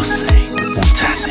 حسین منتظر.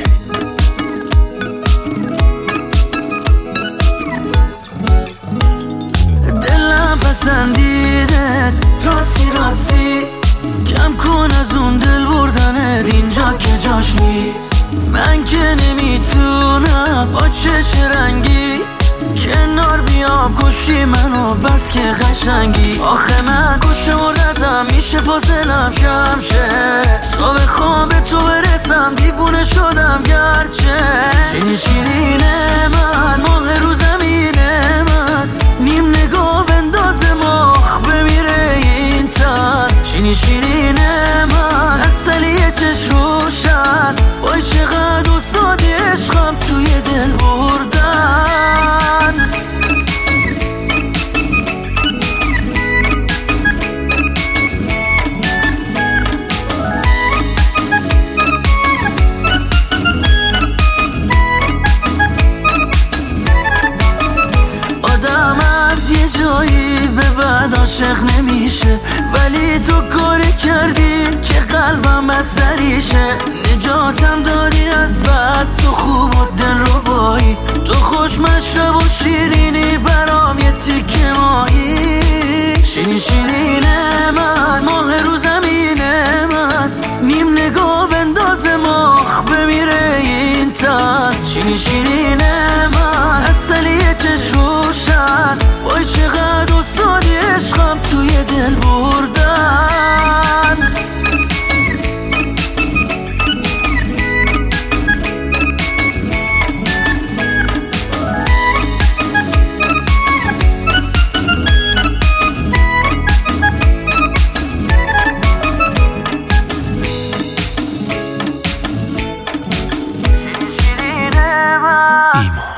دلم پسندیدت راستی راستی، کم کن از اون دل بردنت اینجا که جاش نیست. من که نمیتونم با چش رنگی کنار بیام، کشی منو بس که قشنگی. آخه من کش مردتم، میشه فاصلم کم شه، صبح خواب به تو برسم دیوونه شدم گرچه. شیرین شیرین من ماه رو زمینه من، نیم نگاه بنداز به مخ بمیره این تن. شیرین شیرین من اصلی چش روشن، وای چقدر استادی عشقم توی دل بردن. آدم از یه جایی به بعد عاشق نمیشه، ولی تو کاری کردی که قلبم بستریشه. نجاتم دادی از بس، تو خوب و دل رو بایی، تو خوش مشرب و شیرینی برام یه تیکه مایی. شیرین شیرین من ماه رو زمینه من، نیم نگاه بنداز به مخ بمیره این تن. شیرین شیرین من اصلی چش روشن، وای چقدر استادی عشقم توی دل بردن. ایمان